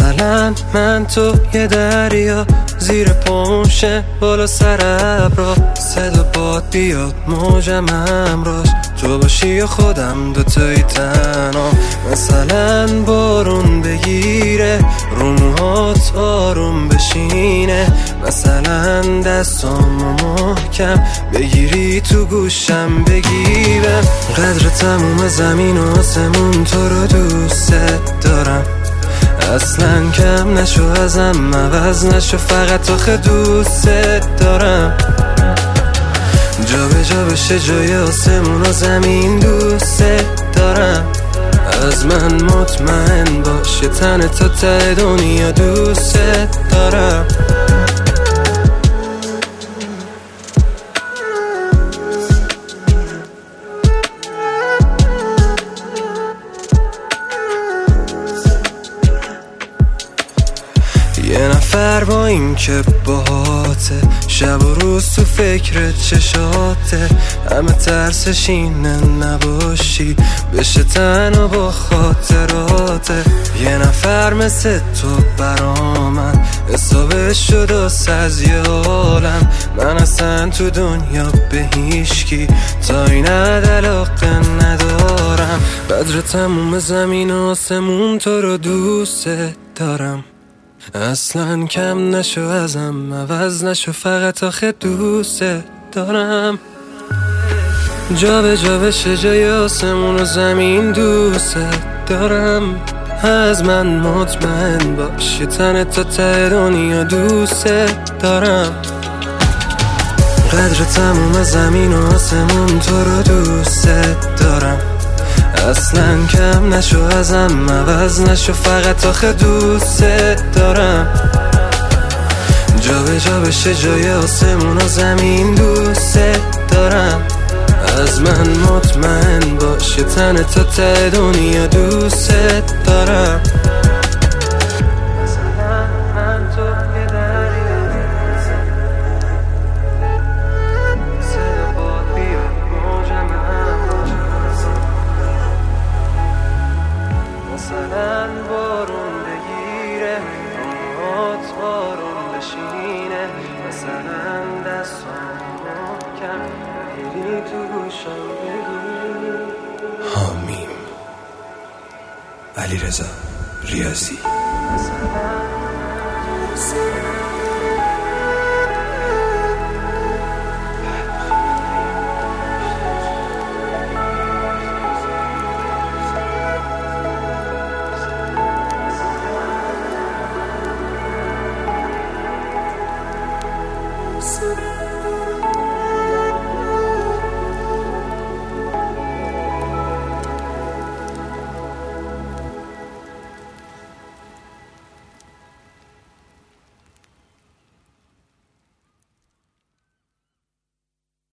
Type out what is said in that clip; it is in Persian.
مثلا من تو یه دریا زیر پاشه بالا سر ابرا صدا باد بیاد موجم همراش تو باشی یا خودم دوتایی تنها. مثلا بارون بگیره رو موهات آروم بشینه، مثلا دستامو محکم بگیری تو گوشم بگیرم. قدر تموم زمین و آسمون تو رو دوست دارم، اصلا کم نشو ازم عوض نشو، فقط آخه دوست دارم. جا به جا بشه جای آسمون و زمین دوست دارم، از من مطمئن باش یه تن تا ته دنیا دوست دارم. یه نفر با این که باهاته، شب و روز تو فکر چشاته، همه ترسش اینه نباشی بشه تنها با خاطراته. یه نفر مثل تو برامن حسابش شد از یه عالم، من اصلا تو دنیا به هیچکی تا این علاقه ندارم. قدر تموم زمین و آسمون تو رو دوست دارم، اصلا کم نشو ازم عوض نشو، فقط آخه دوست دارم. جا به جا بشه جای آسمون و زمین دوست دارم، از من مطمئن باش یه تن تا ته دنیا دوست دارم. قدر تموم زمین و آسمون تو رو دوست دارم، اصلا کم نشو ازم عوض نشو، فقط آخه دوست دارم. جا به جا بشه جای آسمون و زمین دوست دارم، از من مطمئن باش یه تن تا ته دنیا دوست دارم. مثلا بارون بگیره رومات آروم بشینه، مثلا دستان محکم بگیری تو گوشم بگیری. حامیم علیرضا ریاضی. So